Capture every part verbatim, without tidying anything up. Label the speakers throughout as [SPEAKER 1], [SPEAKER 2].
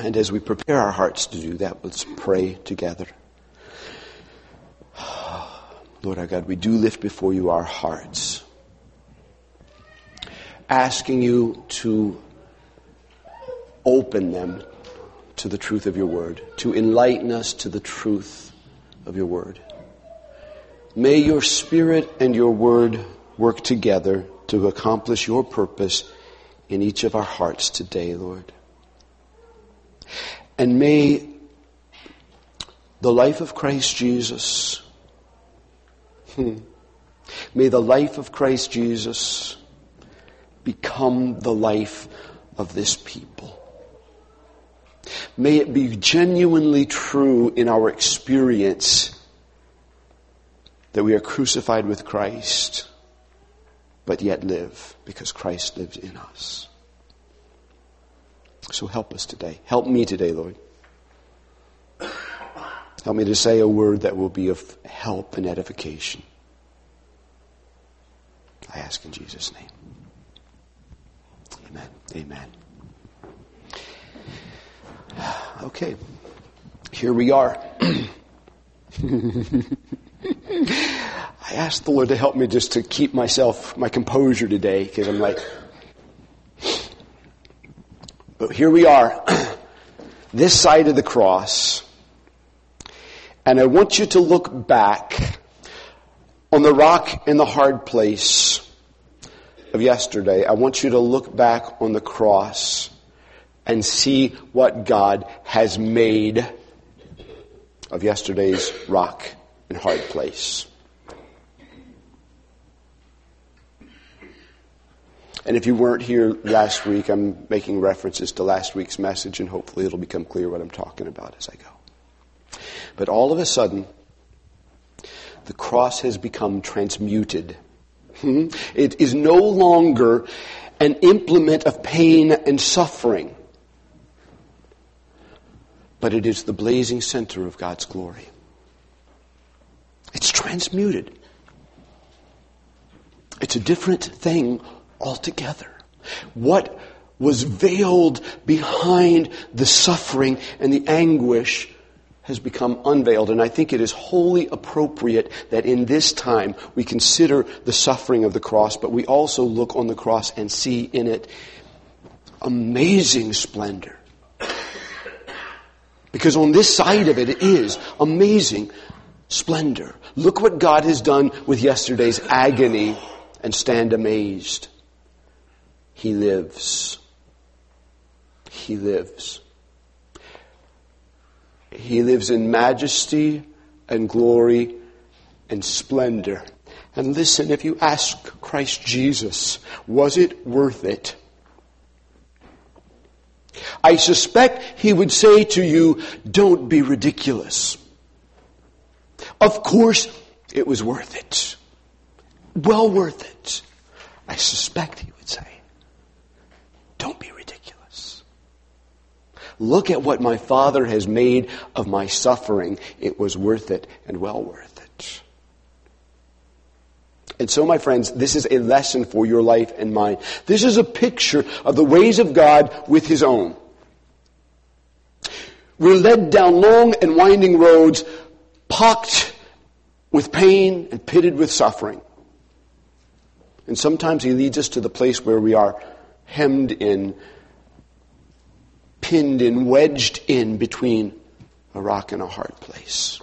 [SPEAKER 1] And as we prepare our hearts to do that, let's pray together. Lord our God, we do lift before you our hearts, asking you to open them to the truth of your word, to enlighten us to the truth of your word. May your Spirit and your word work together to accomplish your purpose in each of our hearts today, Lord. And may the life of Christ Jesus, hmm, may the life of Christ Jesus become the life of this people. May it be genuinely true in our experience that we are crucified with Christ, but yet live because Christ lives in us. So help us today. Help me today, Lord. Help me to say a word that will be of help and edification. I ask in Jesus' name. Amen. Amen. Okay. Here we are. I asked the Lord to help me just to keep myself, my composure today, because I'm like, but here we are, this side of the cross, and I want you to look back on the rock in the hard place of yesterday. I want you to look back on the cross and see what God has made of yesterday's rock and hard place. And if you weren't here last week, I'm making references to last week's message, and hopefully it'll become clear what I'm talking about as I go. But all of a sudden, the cross has become transmuted. It is no longer an implement of pain and suffering, but it is the blazing center of God's glory. It's transmuted. It's a different thing altogether. What was veiled behind the suffering and the anguish has become unveiled. And I think it is wholly appropriate that in this time we consider the suffering of the cross, but we also look on the cross and see in it amazing splendor. Because on this side of it, it is amazing splendor. Look what God has done with yesterday's agony, and stand amazed. He lives. He lives. He lives in majesty and glory and splendor. And listen, if you ask Christ Jesus, was it worth it? I suspect he would say to you, don't be ridiculous. Of course, it was worth it. Well worth it. I suspect he would say, don't be ridiculous. Look at what my Father has made of my suffering. It was worth it and well worth it. And so, my friends, this is a lesson for your life and mine. This is a picture of the ways of God with His own. We're led down long and winding roads, pocked with pain and pitted with suffering. And sometimes He leads us to the place where we are hemmed in, pinned in, wedged in between a rock and a hard place.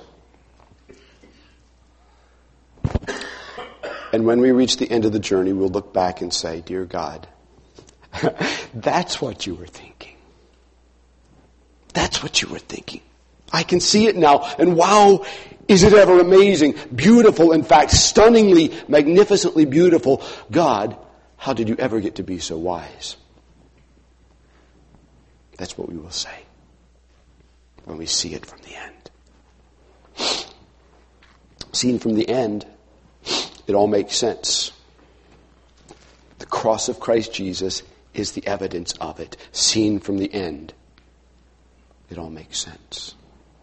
[SPEAKER 1] And when we reach the end of the journey, we'll look back and say, dear God, that's what you were thinking. That's what you were thinking. I can see it now. And wow, is it ever amazing, beautiful, in fact, stunningly, magnificently beautiful. God, how did you ever get to be so wise? That's what we will say when we see it from the end. Seen from the end, it all makes sense. The cross of Christ Jesus is the evidence of it. Seen from the end, it all makes sense.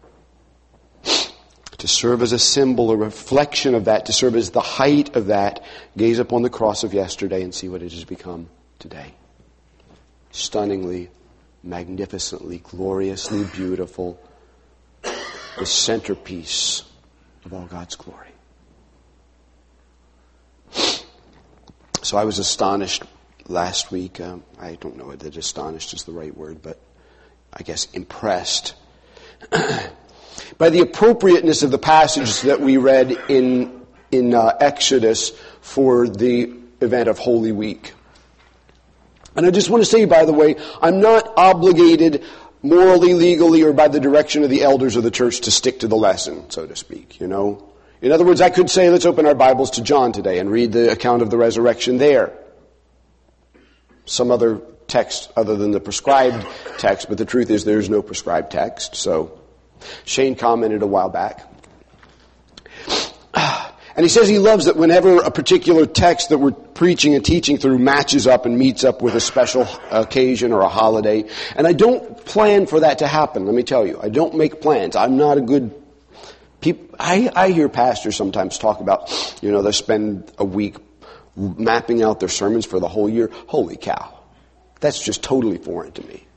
[SPEAKER 1] To serve as a symbol, a reflection of that, to serve as the height of that, gaze upon the cross of yesterday and see what it has become today. Stunningly magnificently, gloriously beautiful, the centerpiece of all God's glory. So I was astonished last week. Um, I don't know that astonished is the right word, but I guess impressed by the appropriateness of the passage that we read in in uh, Exodus for the event of Holy Week. And I just want to say, by the way, I'm not obligated morally, legally, or by the direction of the elders of the church to stick to the lesson, so to speak, you know. In other words, I could say, let's open our Bibles to John today and read the account of the resurrection there. Some other text other than the prescribed text, but the truth is there's no prescribed text. So Shane commented a while back. And he says he loves that whenever a particular text that we're preaching and teaching through matches up and meets up with a special occasion or a holiday. And I don't plan for that to happen, let me tell you. I don't make plans. I'm not a good... People, I, I hear pastors sometimes talk about, you know, they spend a week mapping out their sermons for the whole year. Holy cow. That's just totally foreign to me.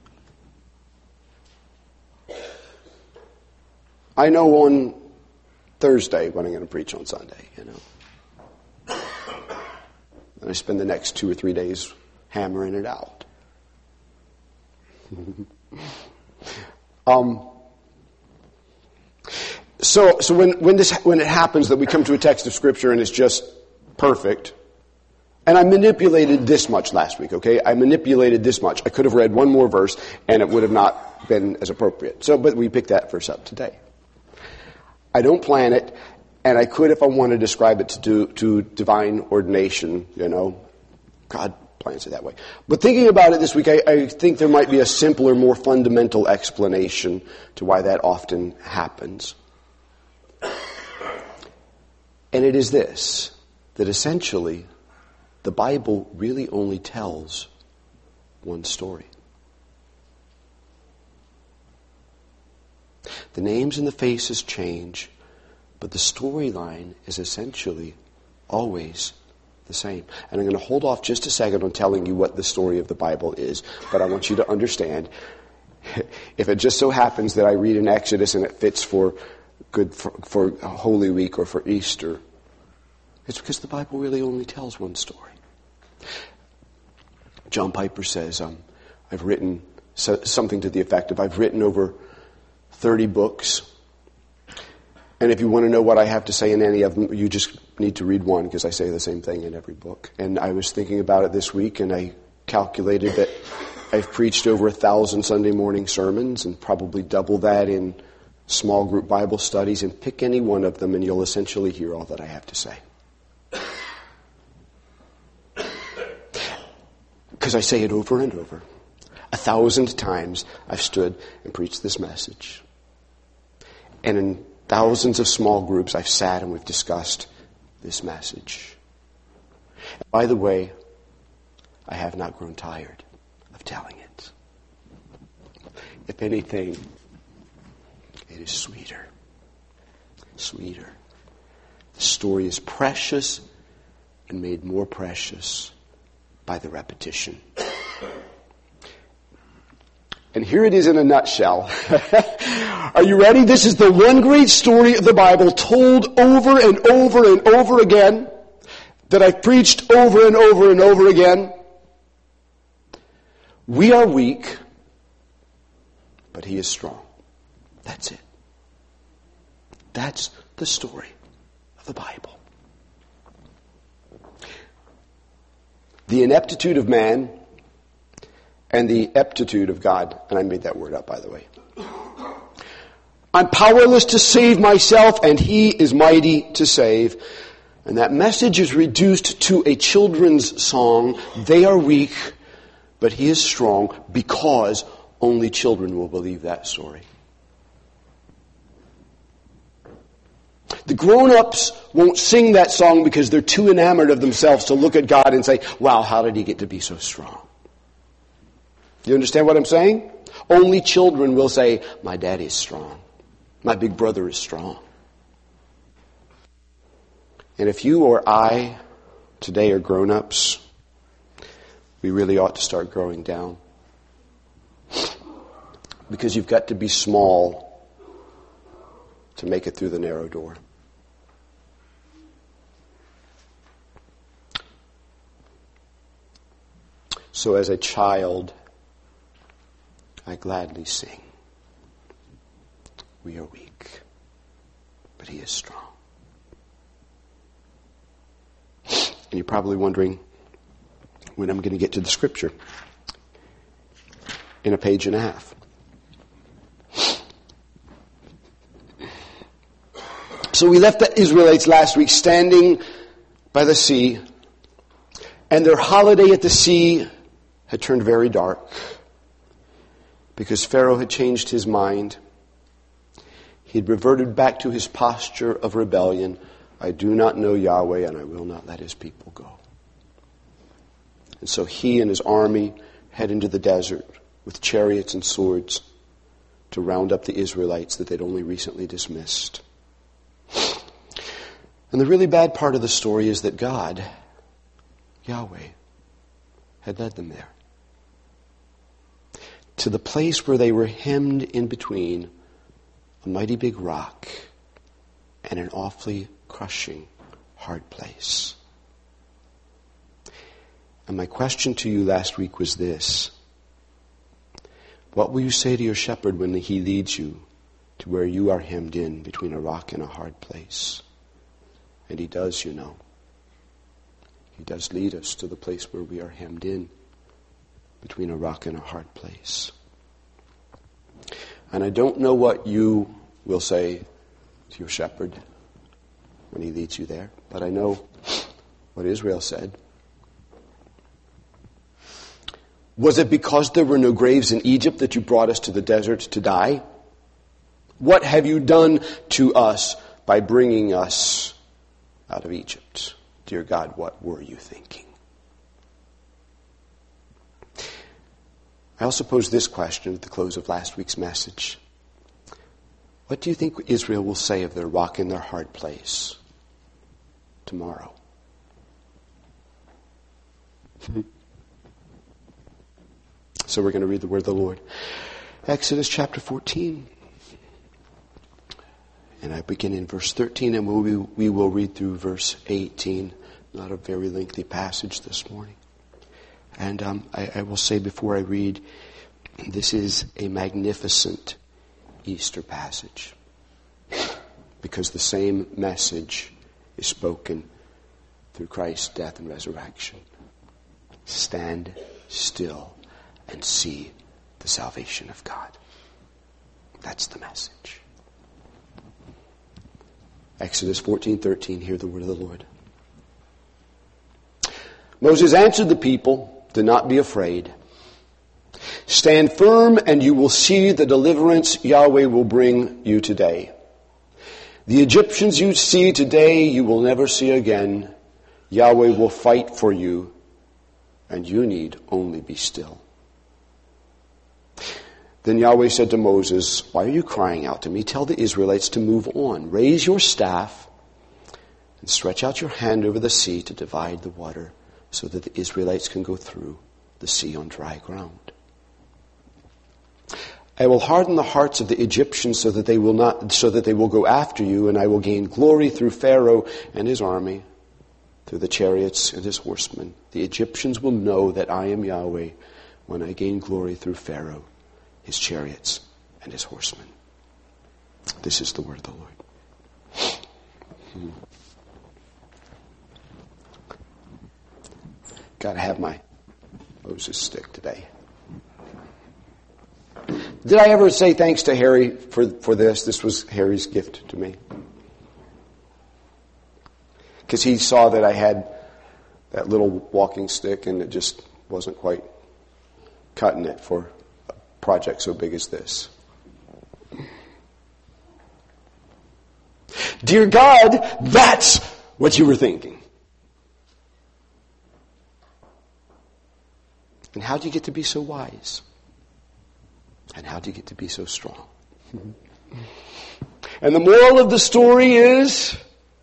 [SPEAKER 1] I know on Thursday when I'm going to preach on Sunday, you know. And I spend the next two or three days hammering it out. um, so, so when, when this, when it happens that we come to a text of Scripture and it's just perfect, and I manipulated this much last week, okay? I manipulated this much. I could have read one more verse and it would have not been as appropriate. So, but we picked that verse up today. I don't plan it, and I could if I want to describe it to do, to divine ordination, you know. God plans it that way. But thinking about it this week, I, I think there might be a simpler, more fundamental explanation to why that often happens. And it is this, that essentially the Bible really only tells one story. The names and the faces change, but the storyline is essentially always the same. And I'm going to hold off just a second on telling you what the story of the Bible is, but I want you to understand, if it just so happens that I read in Exodus and it fits for good for, for Holy Week or for Easter, it's because the Bible really only tells one story. John Piper says, um, I've written so, something to the effect of, I've written over thirty books. And if you want to know what I have to say in any of them, you just need to read one, because I say the same thing in every book. And I was thinking about it this week, and I calculated that I've preached over a thousand Sunday morning sermons, and probably double that in small group Bible studies, and pick any one of them and you'll essentially hear all that I have to say. Because I say it over and over. A thousand times I've stood and preached this message. And in thousands of small groups I've sat and we've discussed this message. And by the way, I have not grown tired of telling it. If anything, it is sweeter. Sweeter. The story is precious and made more precious by the repetition. And here it is in a nutshell. Are you ready? This is the one great story of the Bible told over and over and over again, that I've preached over and over and over again. We are weak, but He is strong. That's it. That's the story of the Bible. The ineptitude of man and the aptitude of God. And I made that word up, by the way. I'm powerless to save myself, and He is mighty to save. And that message is reduced to a children's song. They are weak, but He is strong, because only children will believe that story. The grown-ups won't sing that song because they're too enamored of themselves to look at God and say, wow, how did He get to be so strong? Do you understand what I'm saying? Only children will say, my daddy is strong. My big brother is strong. And if you or I today are grown-ups, we really ought to start growing down. Because you've got to be small to make it through the narrow door. So as a child, I gladly sing. We are weak, but he is strong. And you're probably wondering when I'm going to get to the scripture. In a page and a half. So we left the Israelites last week standing by the sea, and their holiday at the sea had turned very dark because Pharaoh had changed his mind. He had reverted back to his posture of rebellion. I do not know Yahweh, and I will not let his people go. And so he and his army head into the desert with chariots and swords to round up the Israelites that they'd only recently dismissed. And the really bad part of the story is that God, Yahweh, had led them there. To the place where they were hemmed in between a mighty big rock and an awfully crushing, hard place. And my question to you last week was this. What will you say to your shepherd when he leads you to where you are hemmed in between a rock and a hard place? And he does, you know. He does lead us to the place where we are hemmed in between a rock and a hard place. And I don't know what you will say to your shepherd when he leads you there, but I know what Israel said. Was it because there were no graves in Egypt that you brought us to the desert to die? What have you done to us by bringing us out of Egypt? Dear God, what were you thinking? I also posed this question at the close of last week's message. What do you think Israel will say of their rock in their hard place tomorrow? So we're going to read the word of the Lord. Exodus chapter fourteen. And I begin in verse thirteen, and we, we will read through verse eighteen. Not a very lengthy passage this morning. And um, I, I will say before I read, this is a magnificent Easter passage. Because the same message is spoken through Christ's death and resurrection. Stand still and see the salvation of God. That's the message. Exodus fourteen thirteen, hear the word of the Lord. Moses answered the people, do not be afraid. Stand firm and you will see the deliverance Yahweh will bring you today. The Egyptians you see today you will never see again. Yahweh will fight for you and you need only be still. Then Yahweh said to Moses, why are you crying out to me? Tell the Israelites to move on. Raise your staff and stretch out your hand over the sea to divide the water so that the Israelites can go through the sea on dry ground. I will harden the hearts of the Egyptians so that they will not, so that they will go after you, and I will gain glory through Pharaoh and his army, through the chariots and his horsemen. The Egyptians will know that I am Yahweh when I gain glory through Pharaoh, his chariots, and his horsemen. This is the word of the Lord. Hmm. Got to have my Moses stick today. Did I ever say thanks to Harry for, for this? This was Harry's gift to me. Because he saw that I had that little walking stick and it just wasn't quite cutting it for a project so big as this. Dear God, that's what you were thinking. And how do you get to be so wise? And how do you get to be so strong? And the moral of the story is,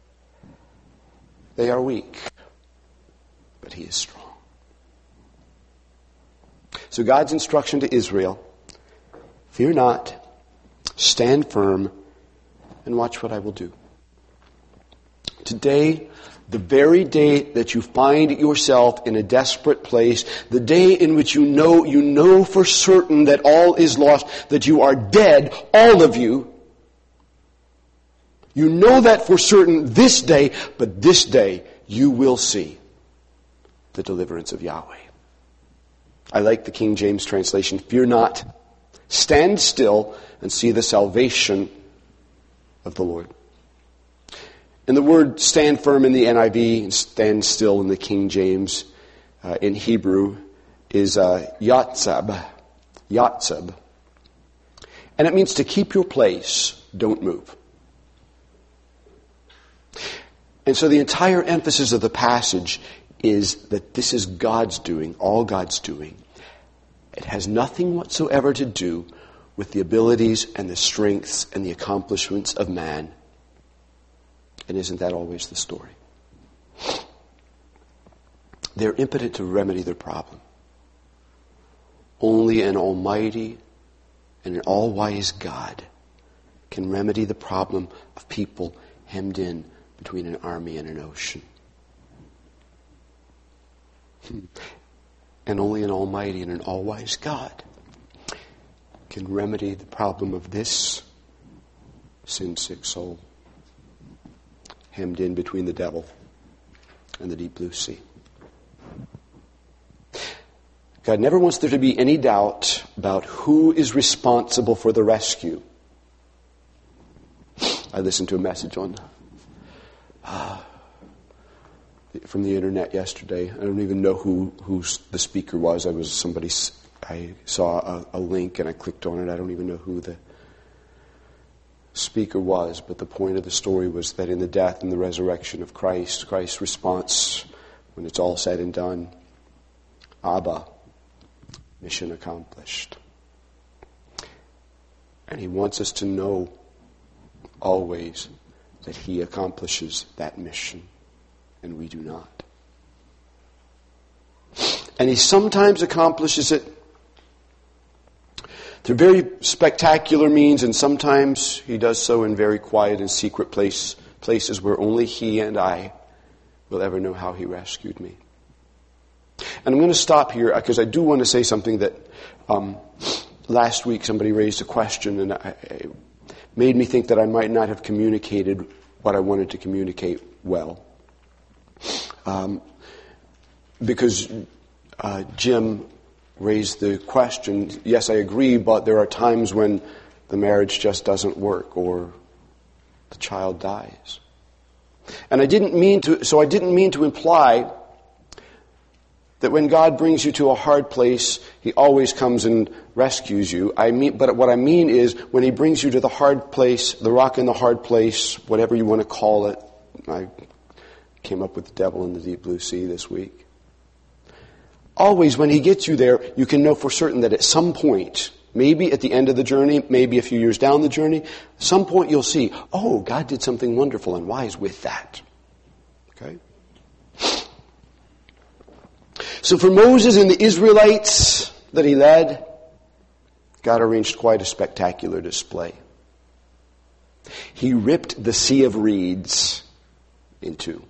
[SPEAKER 1] they are weak, but he is strong. So God's instruction to Israel Fear not, stand firm, and watch what I will do. Today, the very day that you find yourself in a desperate place, the day in which you know, you know for certain that all is lost, that you are dead, all of you, you know that for certain this day, but this day you will see the deliverance of Yahweh. I like the King James translation, fear not, stand still and see the salvation of the Lord. And the word stand firm in the N I V and stand still in the King James uh, in Hebrew is uh, yatzab. Yatzab. And it means to keep your place, don't move. And so the entire emphasis of the passage is that this is God's doing, all God's doing. It has nothing whatsoever to do with the abilities and the strengths and the accomplishments of man. And isn't that always the story? They're impotent to remedy their problem. Only an almighty and an all-wise God can remedy the problem of people hemmed in between an army and an ocean. And only an almighty and an all-wise God can remedy the problem of this sin-sick soul, hemmed in between the devil and the deep blue sea. God never wants there to be any doubt about who is responsible for the rescue. I listened to a message on uh, from the internet yesterday. I don't even know who, who the speaker was. I was somebody. I saw a, a link and I clicked on it. I don't even know who the speaker was, but the point of the story was that in the death and the resurrection of Christ, Christ's response, when it's all said and done, Abba, mission accomplished. And he wants us to know always that he accomplishes that mission, and we do not. And he sometimes accomplishes it through very spectacular means, and sometimes he does so in very quiet and secret place, places where only he and I will ever know how he rescued me. And I'm going to stop here because I do want to say something that um, last week somebody raised a question and I, it made me think that I might not have communicated what I wanted to communicate well. Um, because uh, Jim raised the question, yes, I agree, but there are times when the marriage just doesn't work or the child dies. And I didn't mean to, so I didn't mean to imply that when God brings you to a hard place, he always comes and rescues you. I mean, but what I mean is when he brings you to the hard place, the rock in the hard place, whatever you want to call it. I came up with the devil in the deep blue sea this week. Always when he gets you there, you can know for certain that at some point, maybe at the end of the journey, maybe a few years down the journey, at some point you'll see, oh, God did something wonderful and wise with that. Okay? So for Moses and the Israelites that he led, God arranged quite a spectacular display. He ripped the sea of reeds in two.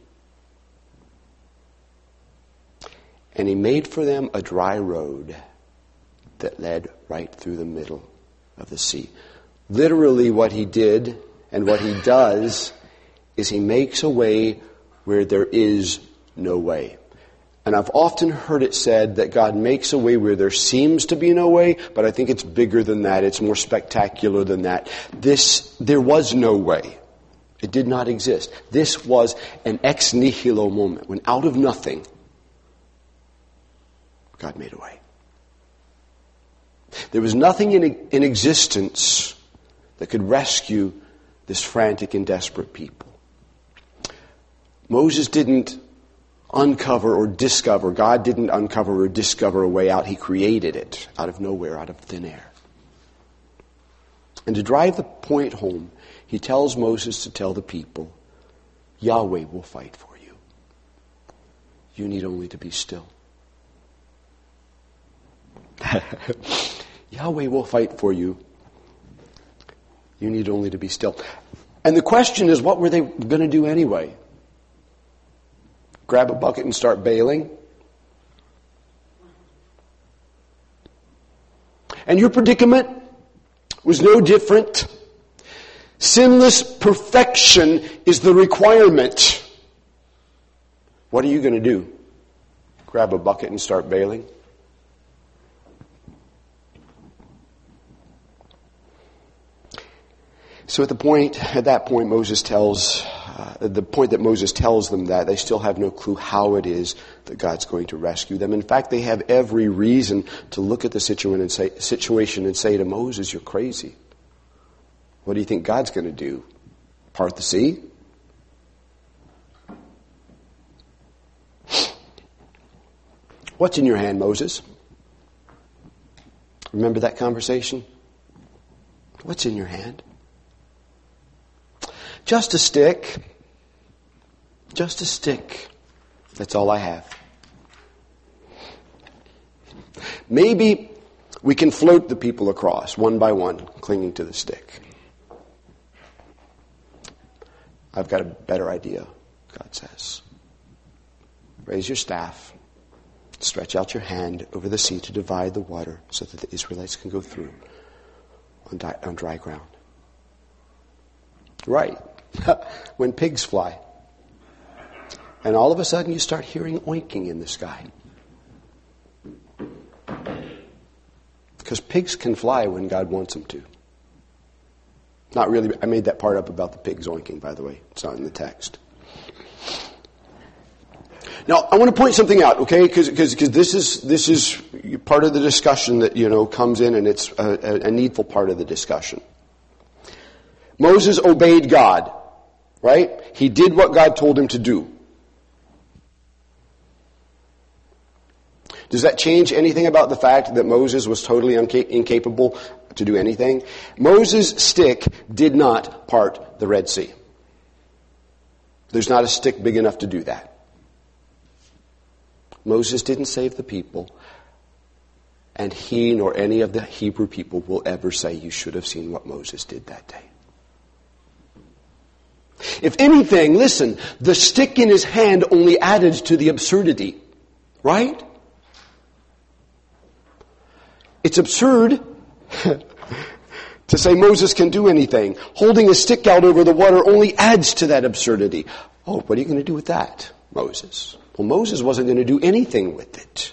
[SPEAKER 1] And he made for them a dry road that led right through the middle of the sea. Literally what he did and what he does is he makes a way where there is no way. And I've often heard it said that God makes a way where there seems to be no way, but I think it's bigger than that. It's more spectacular than that. This, there was no way. It did not exist. This was an ex nihilo moment, when out of nothing, God made a way. There was nothing in, in existence that could rescue this frantic and desperate people. Moses didn't uncover or discover, God didn't uncover or discover a way out. He created it out of nowhere, out of thin air. And to drive the point home, he tells Moses to tell the people, Yahweh will fight for you. You need only to be still. Yahweh will fight for you. You need only to be still. And the question is, what were they going to do anyway? Grab a bucket and start bailing? And your predicament was no different. Sinless perfection is the requirement. What are you going to do? Grab a bucket and start bailing? So at the point, at that point, Moses tells, uh, the point that Moses tells them that, they still have no clue how it is that God's going to rescue them. In fact, they have every reason to look at the situation and say, situation and say to Moses, you're crazy. What do you think God's going to do? Part the sea? What's in your hand, Moses? Remember that conversation? What's in your hand? Just a stick. Just a stick. That's all I have. Maybe we can float the people across, one by one, clinging to the stick. I've got a better idea, God says. Raise your staff. Stretch out your hand over the sea to divide the water so that the Israelites can go through on, di- on dry ground. Right. When pigs fly. And all of a sudden you start hearing oinking in the sky. Because pigs can fly when God wants them to. Not really, I made that part up about the pigs oinking, by the way. It's not in the text. Now, I want to point something out, okay? Because this is this is part of the discussion that, you know, comes in, and it's a, a needful part of the discussion. Moses obeyed God, right? He did what God told him to do. Does that change anything about the fact that Moses was totally unca- incapable to do anything? Moses' stick did not part the Red Sea. There's not a stick big enough to do that. Moses didn't save the people, and he nor any of the Hebrew people will ever say, you should have seen what Moses did that day. If anything, listen, the stick in his hand only added to the absurdity, right? It's absurd to say Moses can do anything. Holding a stick out over the water only adds to that absurdity. Oh, what are you going to do with that, Moses? Well, Moses wasn't going to do anything with it.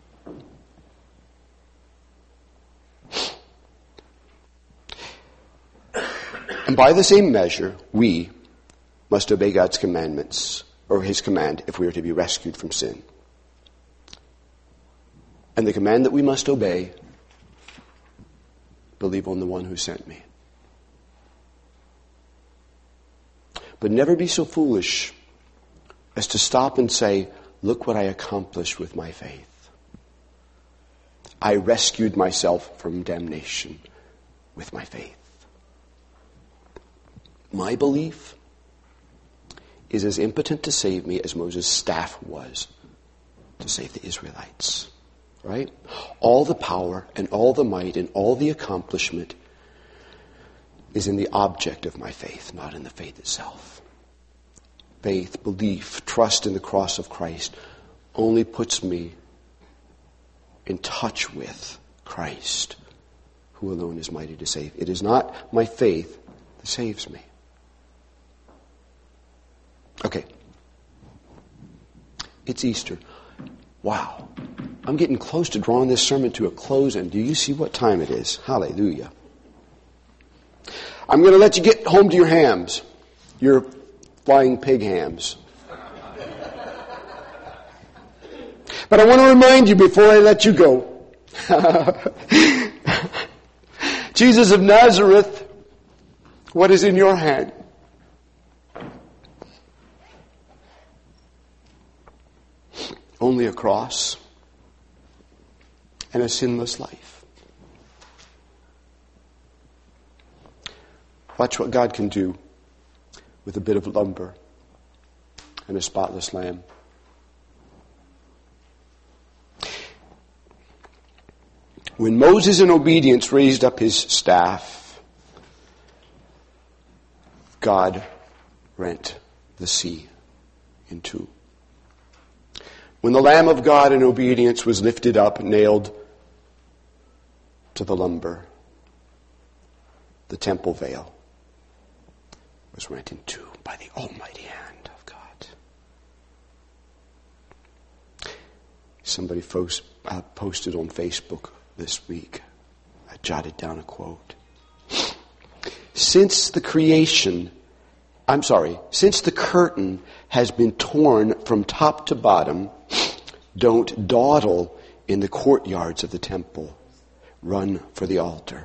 [SPEAKER 1] And by the same measure, we must obey God's commandments, or his command, if we are to be rescued from sin. And the command that we must obey, believe on the one who sent me. But never be so foolish as to stop and say, look what I accomplished with my faith. I rescued myself from damnation with my faith. My belief is as impotent to save me as Moses' staff was to save the Israelites. Right? All the power and all the might and all the accomplishment is in the object of my faith, not in the faith itself. Faith, belief, trust in the cross of Christ only puts me in touch with Christ, who alone is mighty to save. It is not my faith that saves me. Okay. It's Easter. Wow. I'm getting close to drawing this sermon to a close, and do you see what time it is? Hallelujah. I'm going to let you get home to your hams, your flying pig hams. But I want to remind you before I let you go. Jesus of Nazareth, what is in your hand? Only a cross and a sinless life. Watch what God can do with a bit of lumber and a spotless lamb. When Moses in obedience raised up his staff, God rent the sea in two. When the Lamb of God in obedience was lifted up, nailed to the lumber, the temple veil was rent in two by the almighty hand of God. Somebody post, uh, posted on Facebook this week. I jotted down a quote. Since the creation, I'm sorry, since the curtain has been torn from top to bottom, don't dawdle in the courtyards of the temple. Run for the altar.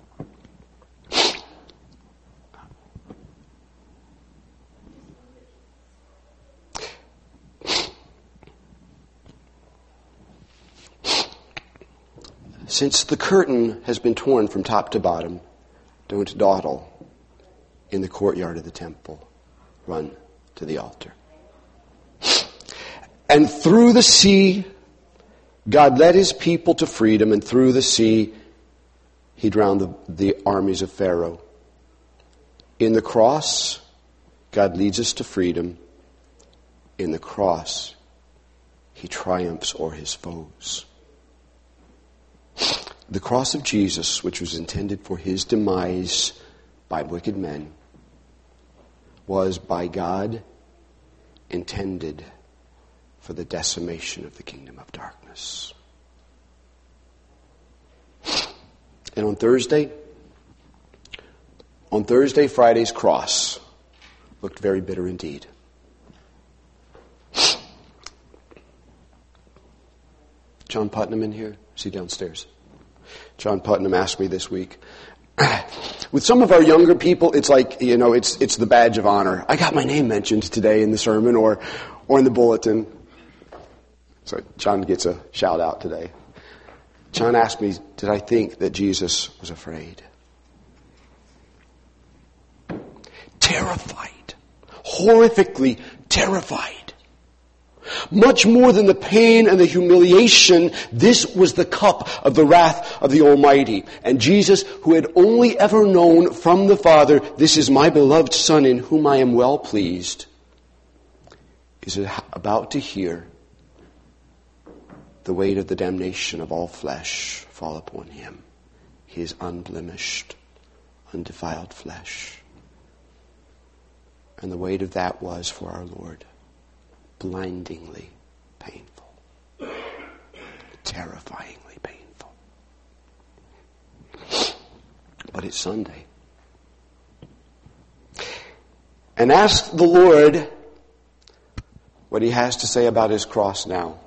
[SPEAKER 1] Since the curtain has been torn from top to bottom, don't dawdle in the courtyard of the temple. Run to the altar. And through the sea, God led his people to freedom, and through the sea, he drowned the, the armies of Pharaoh. In the cross, God leads us to freedom. In the cross, he triumphs o'er his foes. The cross of Jesus, which was intended for his demise by wicked men, was by God intended for the decimation of the kingdom of darkness. And on Thursday, on Thursday, Friday's cross looked very bitter indeed. John Putnam in here? Is he downstairs? John Putnam asked me this week. With some of our younger people, it's like, you know, it's it's the badge of honor. I got my name mentioned today in the sermon or or in the bulletin. So John gets a shout out today. John asked me, did I think that Jesus was afraid? Terrified. Horrifically terrified. Much more than the pain and the humiliation, this was the cup of the wrath of the Almighty. And Jesus, who had only ever known from the Father, this is my beloved Son in whom I am well pleased, is about to hear the weight of the damnation of all flesh fall upon him. His unblemished, undefiled flesh. And the weight of that was for our Lord blindingly painful. Terrifyingly painful. But it's Sunday. And ask the Lord what he has to say about his cross now.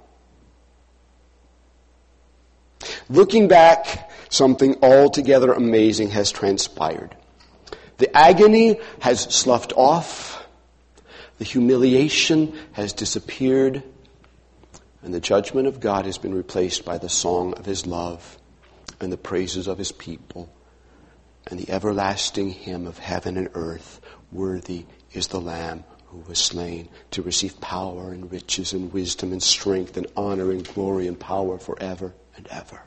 [SPEAKER 1] Looking back, something altogether amazing has transpired. The agony has sloughed off. The humiliation has disappeared. And the judgment of God has been replaced by the song of his love and the praises of his people and the everlasting hymn of heaven and earth. Worthy is the Lamb who was slain to receive power and riches and wisdom and strength and honor and glory and power forever and ever.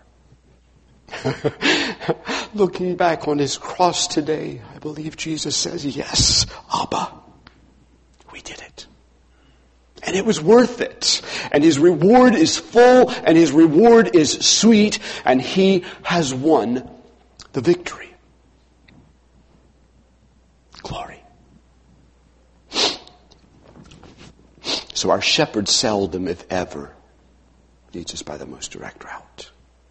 [SPEAKER 1] Looking back on his cross today, I believe Jesus says, yes, Abba, we did it. And it was worth it. And his reward is full and his reward is sweet and he has won the victory. Glory. So our shepherd seldom, if ever, leads us by the most direct route.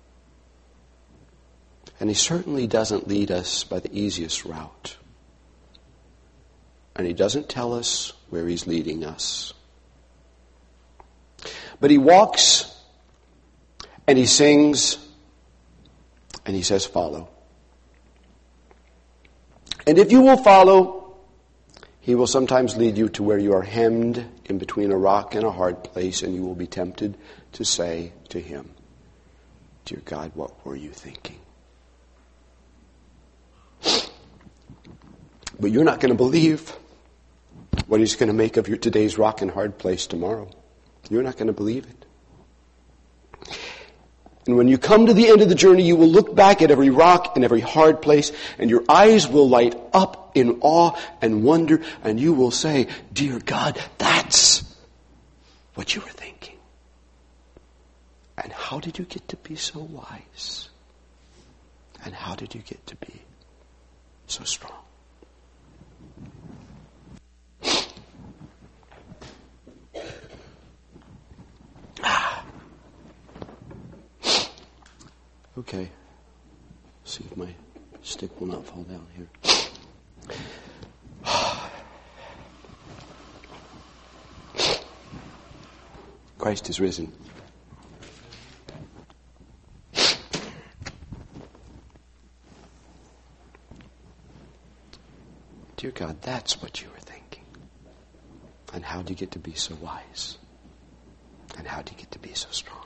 [SPEAKER 1] And he certainly doesn't lead us by the easiest route. And he doesn't tell us where he's leading us. But he walks and he sings and he says, follow. And if you will follow, he will sometimes lead you to where you are hemmed in between a rock and a hard place, and you will be tempted to say to him, dear God, what were you thinking? But you're not going to believe what he's going to make of your today's rock and hard place tomorrow. You're not going to believe it. And when you come to the end of the journey, you will look back at every rock and every hard place, and your eyes will light up in awe and wonder, and you will say, dear God, that's what you were thinking. And how did you get to be so wise? And how did you get to be so strong? Ah. Okay. See if my stick will not fall down here. Christ is risen. Dear God, that's what you were thinking. And how do you get to be so wise? And how do you get to be so strong?